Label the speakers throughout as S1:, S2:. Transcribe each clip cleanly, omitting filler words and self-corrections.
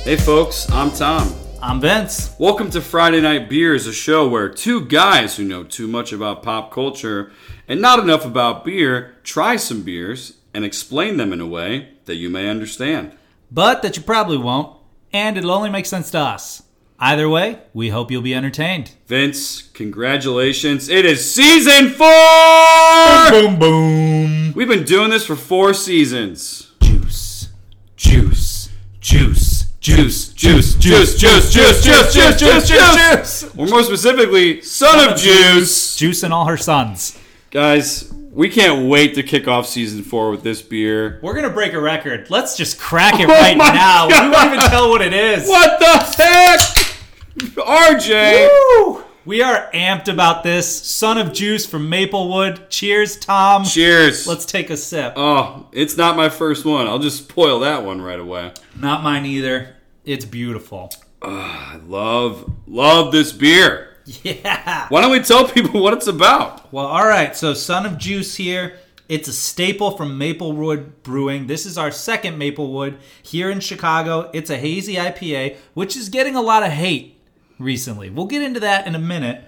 S1: Hey folks, I'm Tom.
S2: I'm Vince.
S1: Welcome to Friday Night Beers, a show where two guys who know too much about pop culture and not enough about beer try some beers and explain them in a way that you may understand.
S2: But that you probably won't, and it'll only make sense to us. Either way, we hope you'll be entertained.
S1: Vince, congratulations. It is season 4!
S2: Boom, boom.
S1: We've been doing this for 4 seasons.
S2: Juice. Juice. Juice.
S1: Juice, juice, juice, juice, juice, juice, juice, juice, juice. Or more specifically, Son of Juice.
S2: Juice and all her sons.
S1: Guys, we can't wait to kick off season 4 with this beer.
S2: We're going to break a record. Let's just crack it right now.
S1: God.
S2: We won't even tell what it is.
S1: What the heck? RJ.
S2: Woo! We are amped about this. Son of Juice from Maplewood. Cheers, Tom.
S1: Cheers.
S2: Let's take a sip.
S1: Oh, it's not my first one. I'll just spoil that one right away.
S2: Not mine either. It's beautiful.
S1: I love this beer.
S2: Yeah.
S1: Why don't we tell people what it's about?
S2: Well, all right. So, Son of Juice here. It's a staple from Maplewood Brewing. This is our second Maplewood here in Chicago. It's a hazy IPA, which is getting a lot of hate recently. We'll get into that in a minute.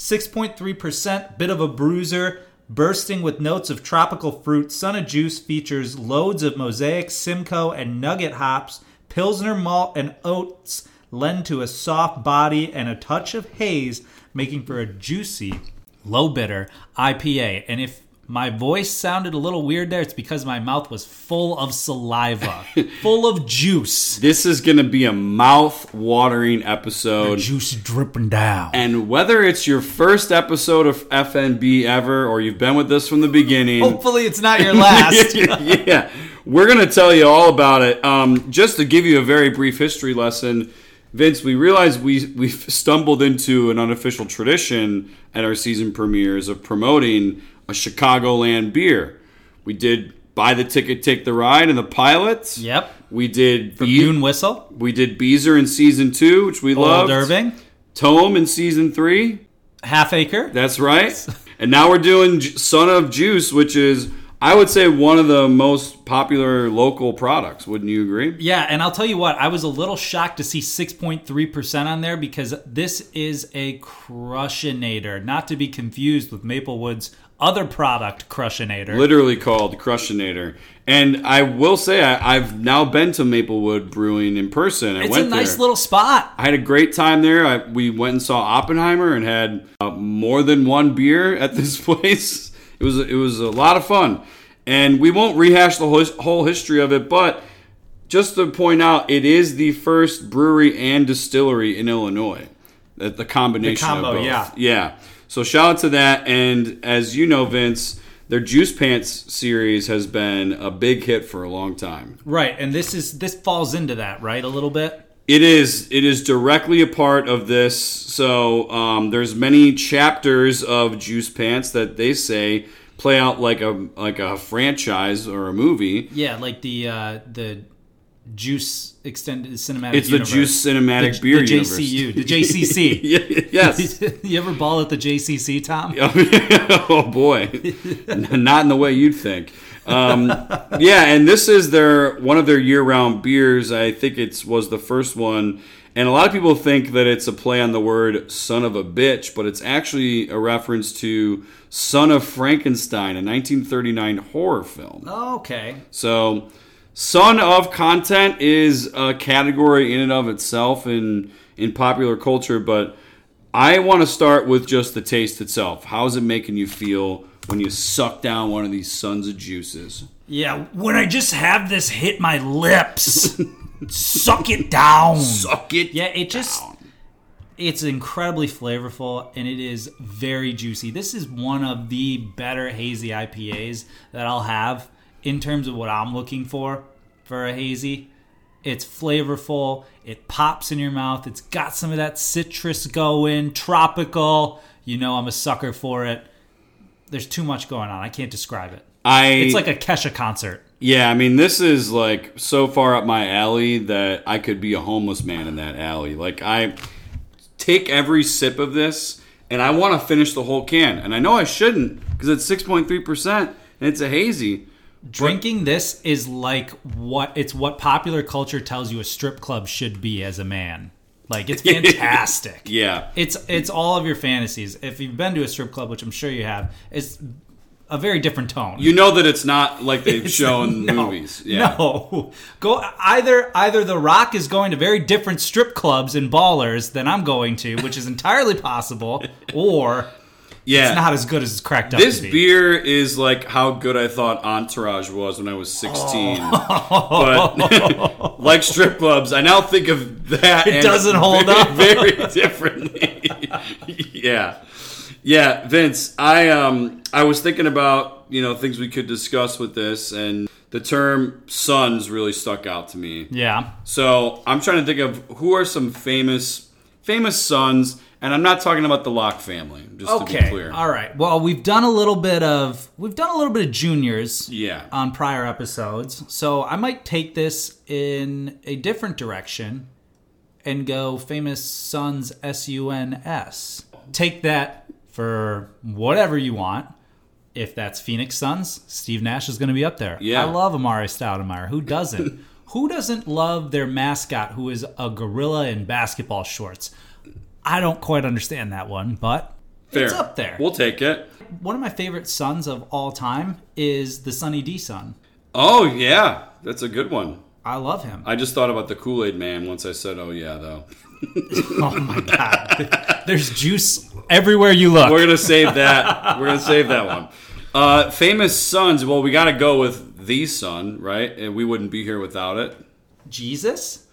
S2: 6.3%, bit of a bruiser, bursting with notes of tropical fruit. Son of Juice features loads of Mosaic, Simcoe, and Nugget hops. Pilsner malt and oats lend to a soft body and a touch of haze, making for a juicy, low bitter IPA. And if my voice sounded a little weird there, it's because my mouth was full of saliva, full of juice.
S1: This is going to be a mouth-watering episode.
S2: The juice dripping down.
S1: And whether it's your first episode of FNB ever or you've been with us from the beginning.
S2: Hopefully it's not your last.
S1: Yeah. We're going to tell you all about it. Just to give you a very brief history lesson, Vince, we realized we've stumbled into an unofficial tradition at our season premieres of promoting a Chicagoland beer. We did Buy the Ticket, Take the Ride in the pilot.
S2: Yep.
S1: We did
S2: From Noon Whistle.
S1: We did Beezer in season 2, which we loved.
S2: Old Irving.
S1: Tome in season 3.
S2: Half Acre.
S1: That's right. And now we're doing Son of Juice, which is, I would say, one of the most popular local products. Wouldn't you agree?
S2: Yeah, and I'll tell you what, I was a little shocked to see 6.3% on there because this is a Crushinator, not to be confused with Maplewood's other product, Crushinator.
S1: Literally called Crushinator. And I will say, I've now been to Maplewood Brewing in person.
S2: It's a nice little spot.
S1: I had a great time there. We went and saw Oppenheimer and had more than one beer at this place. It was a lot of fun. And we won't rehash the whole history of it, but just to point out, it is the first brewery and distillery in Illinois. The combination of both. Yeah. So shout out to that. And as you know, Vince, their Juice Pants series has been a big hit for a long time.
S2: Right, and this falls into that, right, a little bit?
S1: It is directly a part of this. So there's many chapters of Juice Pants that they say play out like a franchise or a movie.
S2: Yeah, like the Juice Extended Cinematic
S1: It's
S2: Universe.
S1: The Juice Cinematic Beer Universe.
S2: JCU, the JCC.
S1: Yes.
S2: You ever ball at the JCC, Tom?
S1: Oh, boy. Not in the way you'd think. Yeah, and this is one of their year-round beers. I think it was the first one. And a lot of people think that it's a play on the word son of a bitch, but it's actually a reference to Son of Frankenstein, a 1939 horror film.
S2: Oh, okay.
S1: So, son of content is a category in and of itself in popular culture, but I want to start with just the taste itself. How is it making you feel when you suck down one of these Sons of Juices?
S2: Yeah, when I just have this hit my lips. Suck it down.
S1: Suck it
S2: Yeah, it's incredibly flavorful, and it is very juicy. This is one of the better hazy IPAs that I'll have in terms of what I'm looking for a hazy. It's flavorful. It pops in your mouth. It's got some of that citrus going, tropical. You know I'm a sucker for it. There's too much going on. I can't describe it. It's like a Kesha concert.
S1: Yeah, I mean, this is like so far up my alley that I could be a homeless man in that alley. Like, I take every sip of this and I want to finish the whole can. And I know I shouldn't because it's 6.3% and it's a hazy.
S2: Drinking this is like what popular culture tells you a strip club should be as a man. Like, it's fantastic.
S1: Yeah.
S2: It's all of your fantasies. If you've been to a strip club, which I'm sure you have, it's a very different tone.
S1: You know that it's not like they've shown movies. Yeah.
S2: No. Go either The Rock is going to very different strip clubs and ballers than I'm going to, which is entirely possible, or it's not as good as it's cracked up to be.
S1: This beer is like how good I thought Entourage was when I was 16. But like strip clubs, I now think of that.
S2: It doesn't hold up
S1: very differently. Yeah, Vince, I was thinking about, things we could discuss with this, and the term sons really stuck out to me.
S2: Yeah.
S1: So I'm trying to think of who are some famous sons, and I'm not talking about the Locke family, just to be clear.
S2: All right. Well, we've done a little bit of juniors on prior episodes. So I might take this in a different direction and go famous sons, SUNS. Take that for whatever you want. If that's Phoenix Suns, Steve Nash is going to be up there.
S1: Yeah.
S2: I love Amari Stoudemire. Who doesn't? Who doesn't love their mascot who is a gorilla in basketball shorts? I don't quite understand that one, but it's up there.
S1: We'll take it.
S2: One of my favorite sons of all time is the Sunny D son.
S1: Oh, yeah. That's a good one.
S2: I love him.
S1: I just thought about the Kool-Aid Man once I said, oh, yeah, though.
S2: Oh, my God. There's juice everywhere you look.
S1: We're going to save that. We're going to save that one. Famous sons. Well, we got to go with the son, right? And we wouldn't be here without it.
S2: Jesus?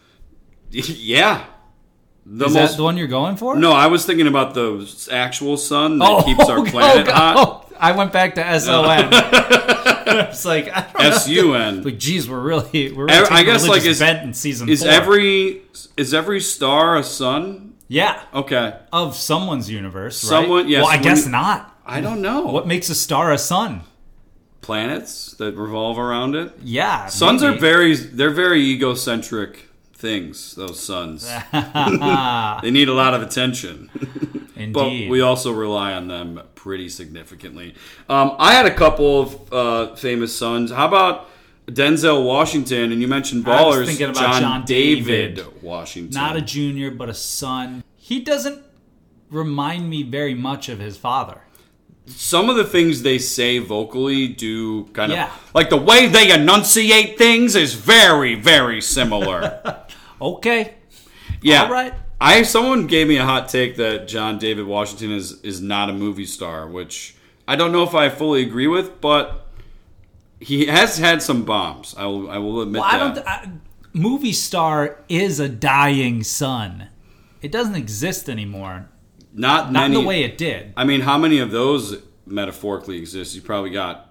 S1: Yeah.
S2: Is that the one you're going for?
S1: No, I was thinking about the actual sun that keeps our planet hot.
S2: Oh, I went back to SON. It's like, I don't know.
S1: SUN.
S2: Like, geez, we're really
S1: I guess like
S2: bent in season 4.
S1: Is every star a sun?
S2: Yeah.
S1: Okay.
S2: Of someone's universe, right?
S1: Someone, yes.
S2: Well, I guess not.
S1: I don't know.
S2: What makes a star a sun?
S1: Planets that revolve around it?
S2: Yeah.
S1: Suns are very egocentric things, those suns. They need a lot of attention.
S2: Indeed.
S1: But we also rely on them pretty significantly. I had a couple of famous sons. How about Denzel Washington? And you mentioned ballers.
S2: I was thinking about John David
S1: Washington.
S2: Not a junior, but a son. He doesn't remind me very much of his father.
S1: Some of the things they say vocally do kind of... Like the way they enunciate things is very, very similar.
S2: Okay.
S1: Yeah.
S2: All right.
S1: Someone gave me a hot take that John David Washington is not a movie star, which I don't know if I fully agree with, but he has had some bombs. I will admit that.
S2: Movie star is a dying son. It doesn't exist anymore.
S1: Not many,
S2: the way it did.
S1: I mean, how many of those metaphorically exist? You probably got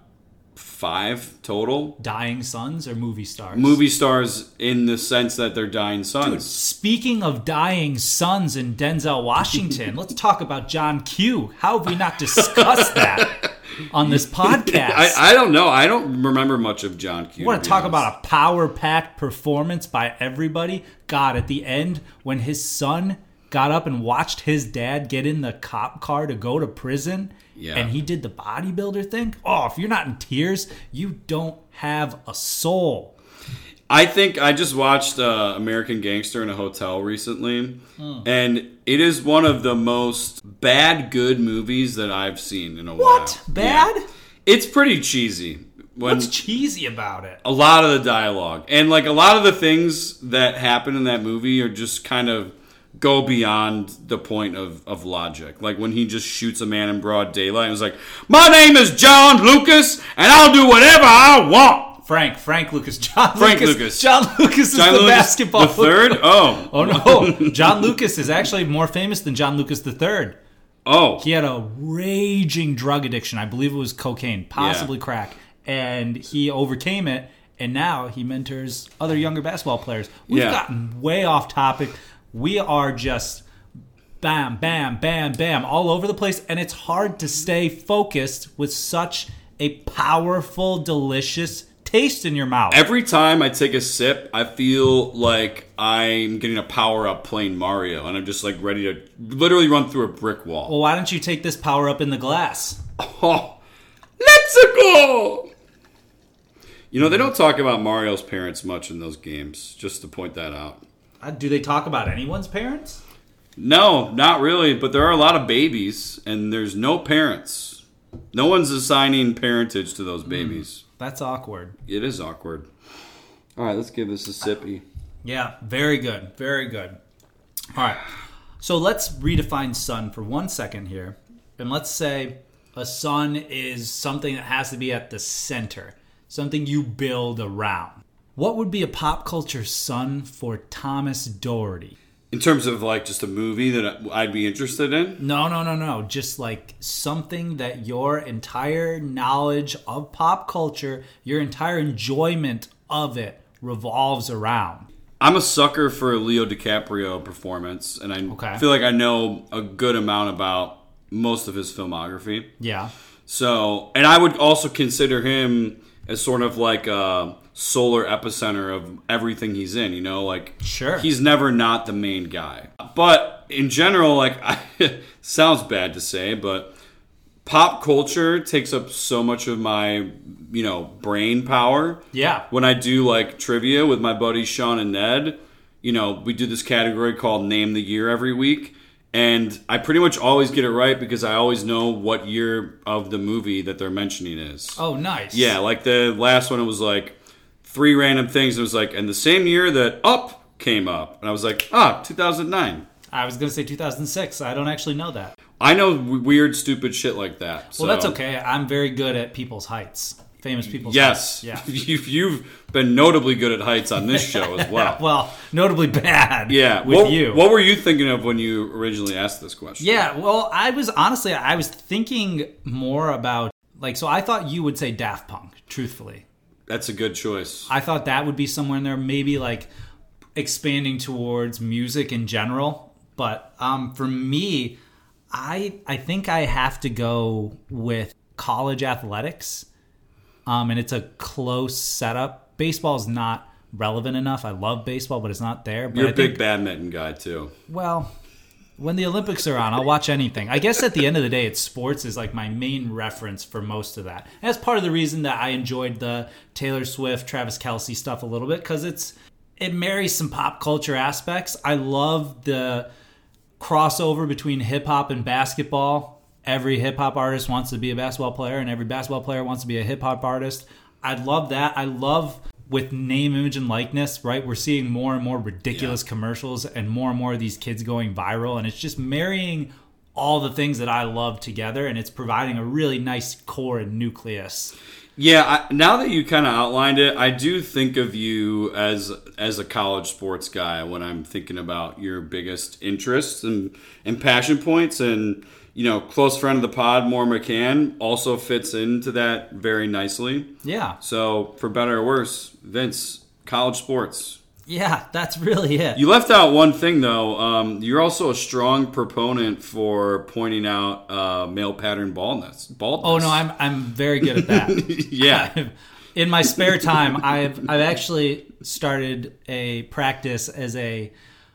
S1: 5 total.
S2: Dying sons or movie stars?
S1: Movie stars in the sense that they're dying sons.
S2: Dude, speaking of dying sons in Denzel Washington, let's talk about John Q. How have we not discussed that on this podcast?
S1: I don't know. I don't remember much of John Q.
S2: You want to talk about a power-packed performance by everybody? God, at the end, when his son got up and watched his dad get in the cop car to go to prison, and he did the bodybuilder thing. Oh, if you're not in tears, you don't have a soul.
S1: I think I just watched American Gangster in a hotel recently, and it is one of the most bad good movies that I've seen in a while.
S2: What? Bad?
S1: Yeah. It's pretty cheesy.
S2: What's cheesy about it?
S1: A lot of the dialogue. And like a lot of the things that happen in that movie are just kind of go beyond the point of logic. Like when he just shoots a man in broad daylight and was like, my name is John Lucas and I'll do whatever I want.
S2: Frank Lucas. John
S1: Lucas
S2: is the basketball
S1: the third?
S2: Oh no. John Lucas is actually more famous than John Lucas III.
S1: Oh.
S2: He had a raging drug addiction. I believe it was cocaine, possibly crack. And he overcame it, and now he mentors other younger basketball players. We've gotten way off topic. We are just bam, bam, bam, bam all over the place, and it's hard to stay focused with such a powerful, delicious taste in your mouth.
S1: Every time I take a sip, I feel like I'm getting a power-up playing Mario, and I'm just like ready to literally run through a brick wall.
S2: Well, why don't you take this power-up in the glass?
S1: Oh, let's go! You know, they don't talk about Mario's parents much in those games, just to point that out.
S2: Do they talk about anyone's parents?
S1: No, not really, but there are a lot of babies, and there's no parents. No one's assigning parentage to those babies.
S2: That's awkward.
S1: It is awkward. All right, let's give this a sippy.
S2: Yeah, very good. Very good. All right. So let's redefine son for 1 second here. And let's say a son is something that has to be at the center, something you build around. What would be a pop culture son for Thomas Doherty?
S1: In terms of like just a movie that I'd be interested in?
S2: No. Just like something that your entire knowledge of pop culture, your entire enjoyment of it revolves around.
S1: I'm a sucker for a Leo DiCaprio performance, and I feel like I know a good amount about most of his filmography.
S2: Yeah.
S1: So, and I would also consider him as sort of like a solar epicenter of everything he's in, you know? Like,
S2: sure,
S1: he's never not the main guy. But in general, like, sounds bad to say, but pop culture takes up so much of my, you know, brain power.
S2: Yeah.
S1: When I do like trivia with my buddies Sean and Ned, you know, we do this category called Name the Year every week. And I pretty much always get it right because I always know what year of the movie that they're mentioning is.
S2: Oh, nice.
S1: Yeah, like the last one, it was like 3 random things. It was like, and the same year that Up came up. And I was like, 2009.
S2: I was going to say 2006. I don't actually know that.
S1: I know weird, stupid shit like that. So.
S2: Well, that's okay. I'm very good at people's heights. Famous people's
S1: heights.
S2: Yes.
S1: Yeah. You've been notably good at heights on this show as well.
S2: Well, notably bad.
S1: Yeah.
S2: With you.
S1: What were you thinking of when you originally asked this question?
S2: Yeah. Well, I was thinking more about, like, so I thought you would say Daft Punk, truthfully.
S1: That's a good choice.
S2: I thought that would be somewhere in there, maybe like expanding towards music in general. But for me, I think I have to go with college athletics. And it's a close setup. Baseball's not relevant enough. I love baseball, but it's not there. But
S1: You're a big badminton guy, too.
S2: Well, when the Olympics are on, I'll watch anything. I guess at the end of the day, it's sports is like my main reference for most of that. And that's part of the reason that I enjoyed the Taylor Swift, Travis Kelce stuff a little bit, because it marries some pop culture aspects. I love the crossover between hip-hop and basketball. Every hip-hop artist wants to be a basketball player, and every basketball player wants to be a hip-hop artist. I love that. I love, with name, image, and likeness, right? We're seeing more and more ridiculous commercials and more of these kids going viral, and it's just marrying all the things that I love together, and it's providing a really nice core and nucleus.
S1: Yeah, now that you kind of outlined it, I do think of you as a college sports guy when I'm thinking about your biggest interests and passion points. And, you know, close friend of the pod, Moore McCann, also fits into that very nicely.
S2: Yeah.
S1: So, for better or worse, Vince, college sports.
S2: Yeah, that's really it.
S1: You left out one thing, though. You're also a strong proponent for pointing out male pattern baldness.
S2: Oh no, I'm very good at that.
S1: Yeah.
S2: In my spare time, I've actually started a practice as a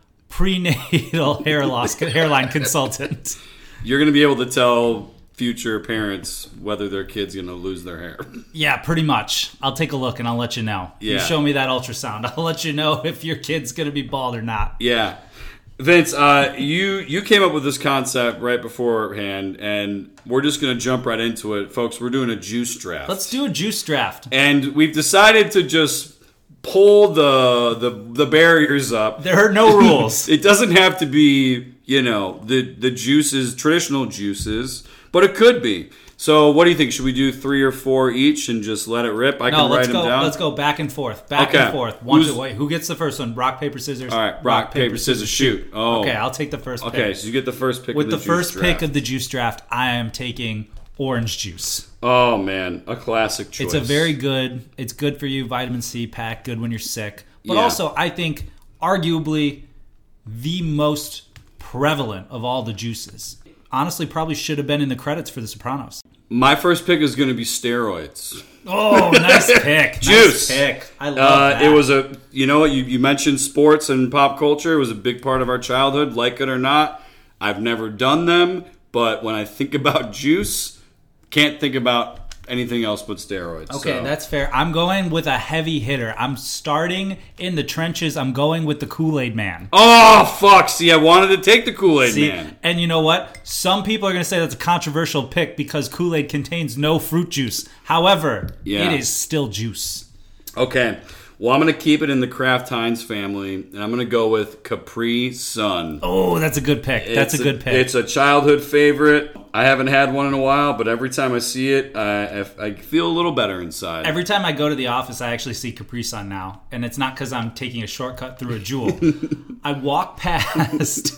S2: prenatal hairline consultant.
S1: You're going to be able to tell future parents whether their kid's going to lose their hair.
S2: Yeah, pretty much. I'll take a look and I'll let you know.
S1: Yeah.
S2: You show me that ultrasound. I'll let you know if your kid's going to be bald or not.
S1: Yeah. Vince, you came up with this concept right beforehand, and we're just going to jump right into it. Folks, we're doing a juice draft.
S2: Let's do a juice draft.
S1: And we've decided to just pull the barriers up.
S2: There are no rules.
S1: It doesn't have to be, you know, the juices, traditional juices, but it could be. So what do you think? Should we do 3 or 4 each and just let it rip? I can write them down.
S2: Let's go back and forth. And forth. Who gets the first one? Rock, paper, scissors.
S1: All right, rock, paper, scissors, shoot. Oh.
S2: Okay, I'll take the first pick.
S1: Okay, so you get the first pick
S2: With
S1: of the
S2: the
S1: juice
S2: first
S1: draft.
S2: pick of the juice draft, I am taking orange juice.
S1: Oh, man. A classic choice.
S2: It's a very good, it's good for you, vitamin C pack, good when you're sick. But
S1: Yeah.
S2: also, I think, arguably, the most prevalent of all the juices. Honestly, probably should have been in the credits for The Sopranos.
S1: My first pick is going to be steroids.
S2: Oh, nice pick.
S1: Juice.
S2: Nice pick. I love that.
S1: It was you know what, you mentioned sports and pop culture. It was a big part of our childhood, like it or not. I've never done them, but when I think about juice, can't think about anything else but steroids.
S2: Okay,
S1: so.
S2: that's fair. I'm going with a heavy hitter. I'm starting in the trenches. I'm going with the Kool-Aid Man.
S1: Oh, fuck. See, I wanted to take the Kool-Aid Man.
S2: And you know what? Some people are going to say that's a controversial pick because Kool-Aid contains no fruit juice. However, it is still juice.
S1: Okay. Well, I'm going to keep it in the Kraft Heinz family, and I'm going to go with Capri Sun.
S2: Oh, that's a good pick. That's a good pick.
S1: It's a childhood favorite. I haven't had one in a while, but every time I see it, I feel a little better inside.
S2: Every time I go to the office, I actually see Capri Sun now, and it's not because I'm taking a shortcut through a Jewel. I walk past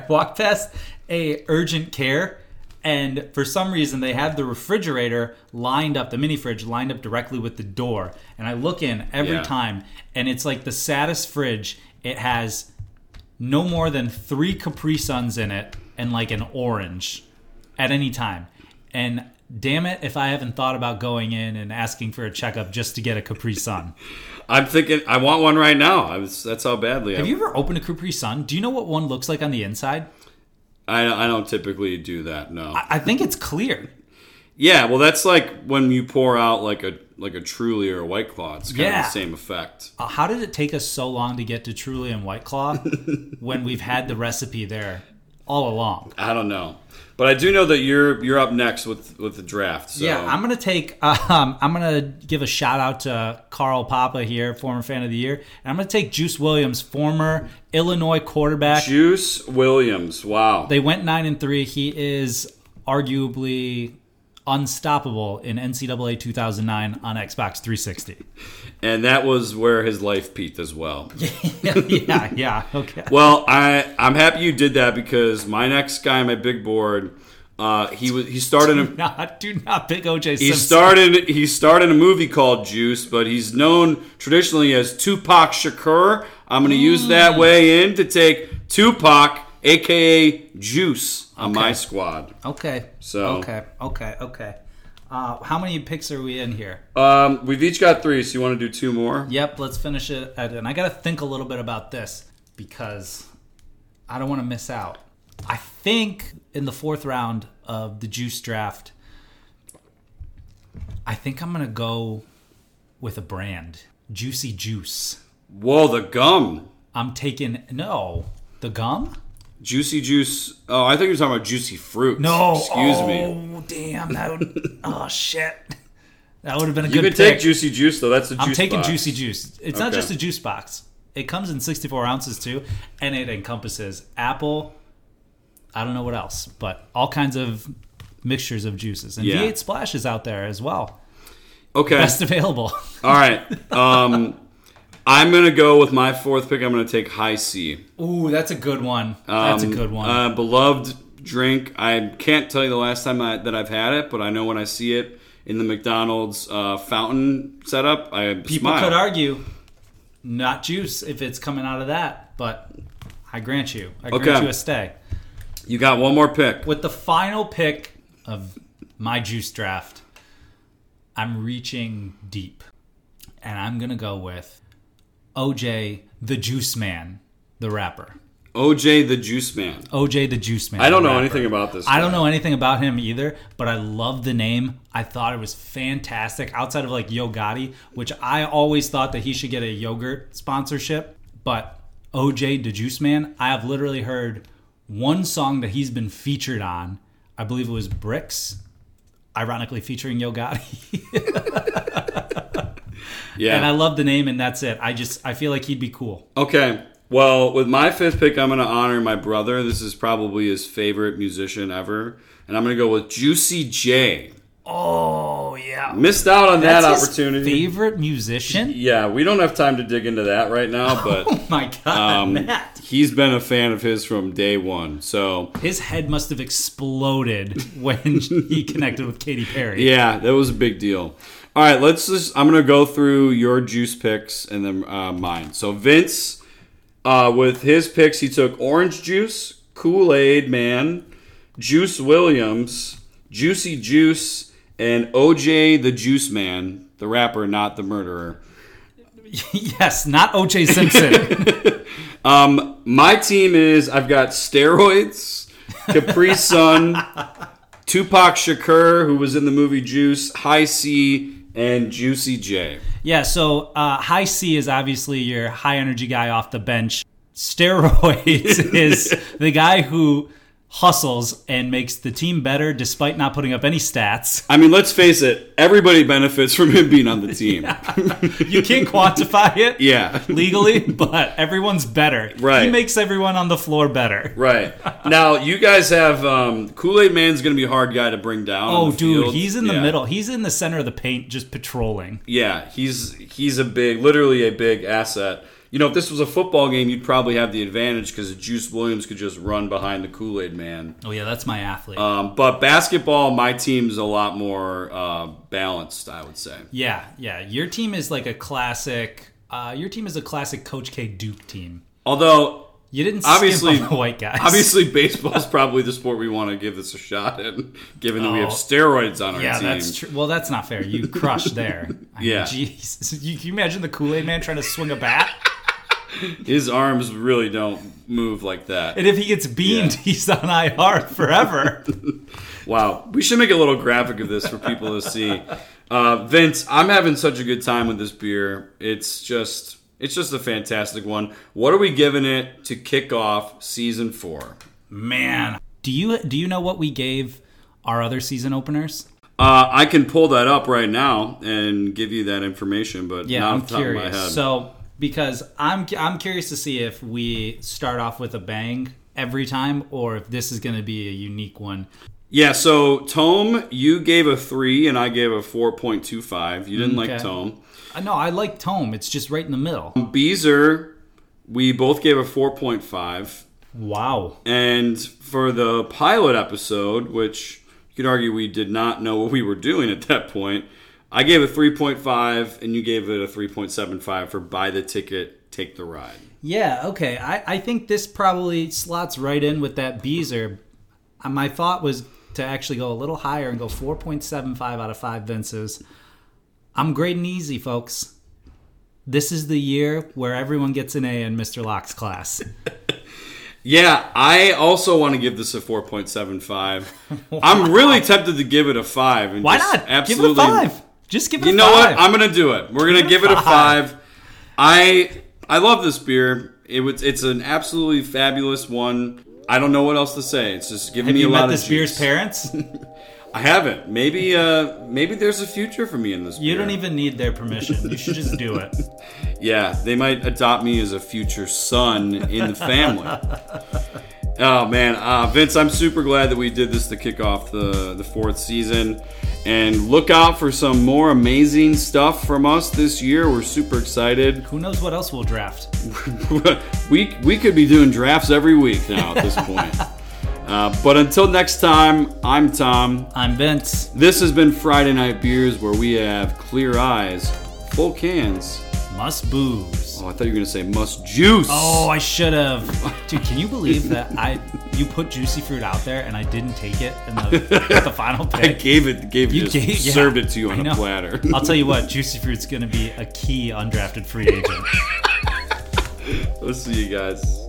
S2: a urgent care, and for some reason they have the refrigerator lined up, the mini fridge lined up directly with the door, and I look in every time, and it's like the saddest fridge. It has no more than 3 Capri Suns in it and like an orange at any time. And damn it if I haven't thought about going in and asking for a checkup just to get a Capri Sun.
S1: I'm thinking I want one right now. That's how badly.
S2: Have you ever opened a Capri Sun? Do you know what one looks like on the inside?
S1: I don't typically do that. No.
S2: I think it's clear.
S1: Yeah, well, that's like when you pour out like a Truly or a White Claw. It's kind of the same effect.
S2: How did it take us so long to get to Truly and White Claw when we've had the recipe there all along?
S1: I don't know, but I do know that you're up next with the draft. So.
S2: Yeah, I'm gonna take. I'm gonna give a shout out to Carl Papa here, former fan of the year, and I'm gonna take Juice Williams, former Illinois quarterback.
S1: Juice Williams, wow.
S2: They went 9-3. He is arguably unstoppable in NCAA 2009 on Xbox 360.
S1: And that was where his life peaked as well.
S2: yeah. Okay.
S1: Well, I'm happy you did that because my next guy on my big board, he started
S2: do not pick OJ Simpson.
S1: He started a movie called Juice, but he's known traditionally as Tupac Shakur. I'm going to use that way in to take Tupac, aka Juice, on my squad.
S2: Okay. Okay. How many picks are we in here?
S1: We've each got 3, so you want to do 2 more?
S2: Yep, let's finish it. And I got to think a little bit about this because I don't want to miss out. I think in the 4th round of the Juice draft, I think I'm going to go with a brand. Juicy Juice.
S1: Whoa, the gum.
S2: I'm taking... No. The gum?
S1: Juicy Juice. Oh, I think you're talking about Juicy Fruit.
S2: No.
S1: Excuse me.
S2: Oh, damn. That would... oh, shit. That would have been a good
S1: pick. You
S2: could
S1: could take Juicy Juice, though. That's a juice box.
S2: I'm taking Juicy Juice. It's not just a juice box. It comes in 64 ounces, too, and it encompasses apple... I don't know what else, but all kinds of mixtures of juices. And V8 Splash is out there as well.
S1: Okay.
S2: Best available.
S1: All right. I'm going to go with my 4th pick. I'm going to take High C.
S2: Ooh, that's a good one. That's a good one.
S1: Beloved drink. I can't tell you the last time that I've had it, but I know when I see it in the McDonald's fountain setup, I
S2: People
S1: smile.
S2: could argue not juice if it's coming out of that, but I grant you. I grant you a stay.
S1: You got one more pick.
S2: With the final pick of my Juice draft, I'm reaching deep. And I'm going to go with OJ the Juice Man, the rapper.
S1: OJ the Juice Man.
S2: OJ the Juice Man.
S1: I don't know anything about this guy.
S2: I don't know anything about him either, but I love the name. I thought it was fantastic. Outside of like Yo Gotti, which I always thought that he should get a yogurt sponsorship. But OJ the Juice Man, I have literally heard... one song that he's been featured on, I believe it was Bricks, ironically featuring Yo Gotti.
S1: Yeah.
S2: And I love the name, and that's it. I feel like he'd be cool.
S1: Okay. Well, with my 5th pick, I'm going to honor my brother. This is probably his favorite musician ever. And I'm going to go with Juicy J.
S2: Oh, yeah.
S1: Missed out on that
S2: That's
S1: opportunity.
S2: His favorite musician?
S1: Yeah, we don't have time to dig into that right now, but
S2: oh my God, Matt.
S1: He's been a fan of his from day one. So
S2: his head must have exploded when he connected with Katy Perry.
S1: Yeah, that was a big deal. All right, I'm going to go through your Juice picks and then mine. So Vince, with his picks, he took Orange Juice, Kool-Aid Man, Juice Williams, Juicy Juice, and OJ the Juice Man, the rapper, not the murderer.
S2: Yes, not OJ Simpson.
S1: My team is, I've got steroids, Capri Sun, Tupac Shakur, who was in the movie Juice, High C, and Juicy J.
S2: Yeah, so High C is obviously your high energy guy off the bench. Steroids is the guy who hustles and makes the team better despite not putting up any stats.
S1: I mean, let's face it, everybody benefits from him being on the team.
S2: You can't quantify it
S1: Yeah.
S2: legally, but everyone's better.
S1: Right.
S2: He makes everyone on the floor better.
S1: Right. Now, you guys have Kool-Aid Man's going to be a hard guy to bring down.
S2: Oh,
S1: on the
S2: dude,
S1: field.
S2: he's in the middle. He's in the center of the paint just patrolling.
S1: Yeah, he's literally a big asset. You know, if this was a football game, you'd probably have the advantage because Juice Williams could just run behind the Kool-Aid Man.
S2: Oh, yeah, that's my athlete.
S1: But basketball, my team's a lot more balanced, I would say.
S2: Yeah. Your team is like a classic. Your team is a classic Coach K Duke team.
S1: Although,
S2: You didn't
S1: obviously,
S2: skimp on the white guys.
S1: obviously, baseball's probably the sport we want to give this a shot in, given that we have steroids on our
S2: Yeah,
S1: team.
S2: that's true. Well, that's not fair. You crushed there.
S1: Yeah.
S2: Jeez. You, can you imagine the Kool-Aid Man trying to swing a bat?
S1: His arms really don't move like that.
S2: And if he gets beamed, he's on IR forever.
S1: Wow. We should make a little graphic of this for people to see. Vince, I'm having such a good time with this beer. It's just a fantastic one. What are we giving it to kick off season 4?
S2: Man. Do you know what we gave our other season openers?
S1: I can pull that up right now and give you that information, but
S2: Yeah,
S1: not
S2: I'm
S1: off the top of my
S2: curious.
S1: head.
S2: So, because I'm curious to see if we start off with a bang every time or if this is going to be a unique one.
S1: Yeah, so Tome, you gave a 3 and I gave a 4.25. You didn't like
S2: Okay.
S1: Tome.
S2: No, I like Tome. It's just right in the middle.
S1: Beezer, we both gave a 4.5.
S2: Wow.
S1: And for the pilot episode, which you could argue we did not know what we were doing at that point, I gave a 3.5 and you gave it a 3.75 for buy the ticket, take the ride.
S2: Yeah, okay. I think this probably slots right in with that Beezer. My thought was to actually go a little higher and go 4.75 out of 5 Vinces. I'm grading easy, folks. This is the year where everyone gets an A in Mr. Locke's class.
S1: Yeah, I also want to give this a 4.75. I'm really tempted to give it a 5. And
S2: Why
S1: just
S2: not?
S1: Absolutely,
S2: Give it a 5. Just give it a 5.
S1: You know what? I'm going to do it. We're going to give it a 5. I love this beer. It's an absolutely fabulous one. I don't know what else to say. It's just giving me a lot of juice.
S2: Have you met this beer's parents?
S1: I haven't. Maybe there's a future for me in this beer.
S2: You don't even need their permission. You should just do it.
S1: Yeah, they might adopt me as a future son in the family. Oh, man. Vince, I'm super glad that we did this to kick off the 4th season. And look out for some more amazing stuff from us this year. We're super excited.
S2: Who knows what else we'll draft?
S1: we could be doing drafts every week now at this point. But until next time, I'm Tom.
S2: I'm Vince.
S1: This has been Friday Night Beers, where we have clear eyes, full cans.
S2: Must booze.
S1: Oh, I thought you were going to say must juice.
S2: Oh, I should have. Dude, can you believe that you put Juicy Fruit out there and I didn't take it in the final pick?
S1: I gave it, served it to you on a platter.
S2: I'll tell you what, Juicy Fruit's going to be a key undrafted free agent.
S1: We'll see you guys.